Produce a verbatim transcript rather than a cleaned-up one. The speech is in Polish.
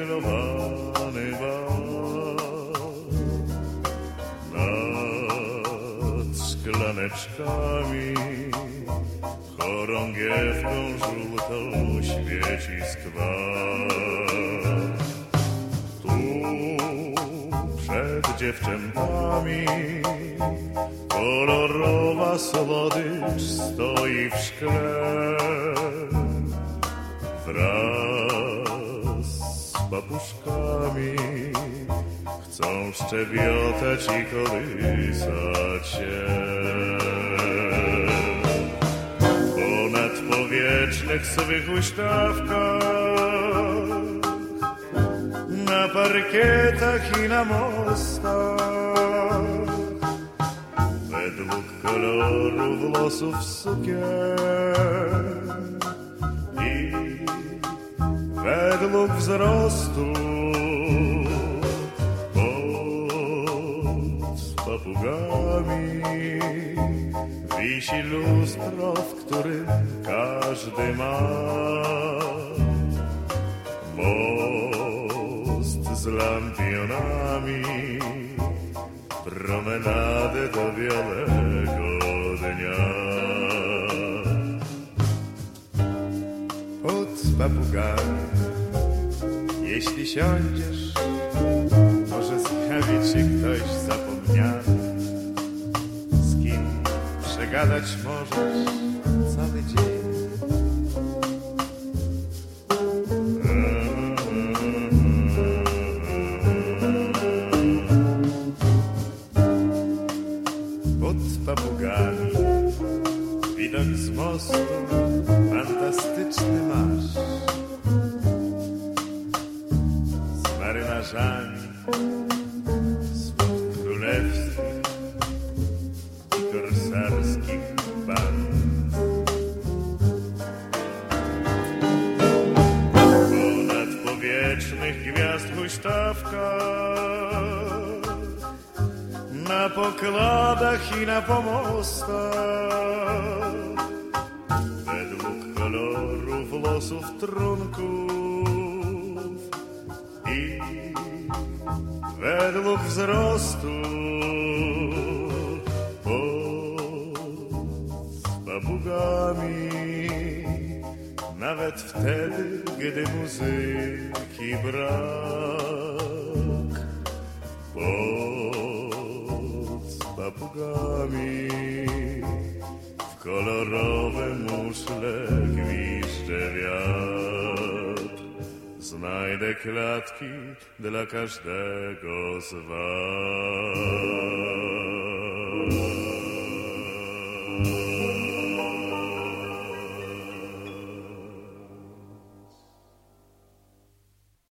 zakwilowany bal. Nad szklaneczkami chorągiewką żółtą świeci skwar. Tu przed dziewczętami kolorowa słodycz stoi w szkle. Wraz z papuszkami chcą szczebiotać i kołysać się. Po nadpowietrznych swych huśtawkach, na parkietach i na mostach, według koloru włosów sukien i według wzrostu pod papugami wisi lustro, w którym każdy ma most z lampionami, promenadę do białego dnia. Pod papugami, jeśli siądziesz, może zjawi ci ktoś zapomniany, z kim przegadać możesz cały dzień. Papugami widok z mostu fantastyczny masz, z marynarzami spod królewskich i korsarskich band. Ponad powietrznych gwiazd huśtawkach, na pokładach i na pomostach, według koloru włosów trunków i według wzrostu pod papugami, nawet wtedy, gdy muzyki brak. Papugami w kolorowe muszle gwizdże wiatr. Znajdę klatki dla każdego z was.